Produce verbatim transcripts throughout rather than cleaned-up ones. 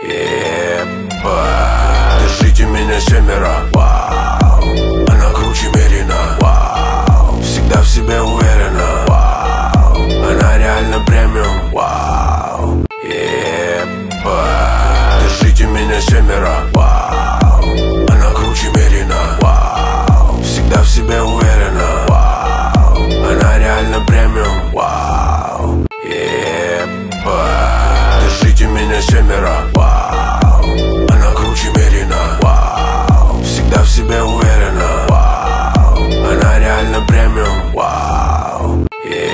Ебать. Держите меня семеро. Вау. Она круче Мерина. Вау. Всегда в себе уверена. Вау. Она реально премиум. Вау. Ебать. Держите меня семеро. Вау. Она круче Мерина. Вау. Всегда в себе уверена. Вау. Она реально премиум. Вау. Ебать. Держите меня семеро. Вау. Она круче Мерина. Вау. Всегда в себе уверена. Вау. Она реально премиум. Вау.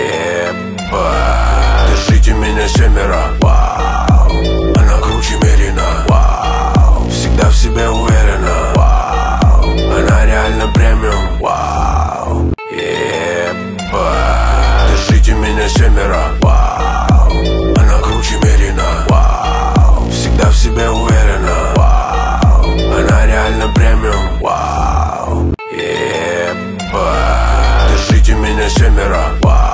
Ебать. Держите меня семеро. Вау. Она круче Мерина. Вау. Всегда в себе уверена. Вау. Она реально премиум. Вау. Ебать. Держите меня семеро. Вау. Она круче Мерина. Вау. Всегда в себе уверена. Вау. Она реально премиум. Вау. Ебать. Держите меня семеро. Вау.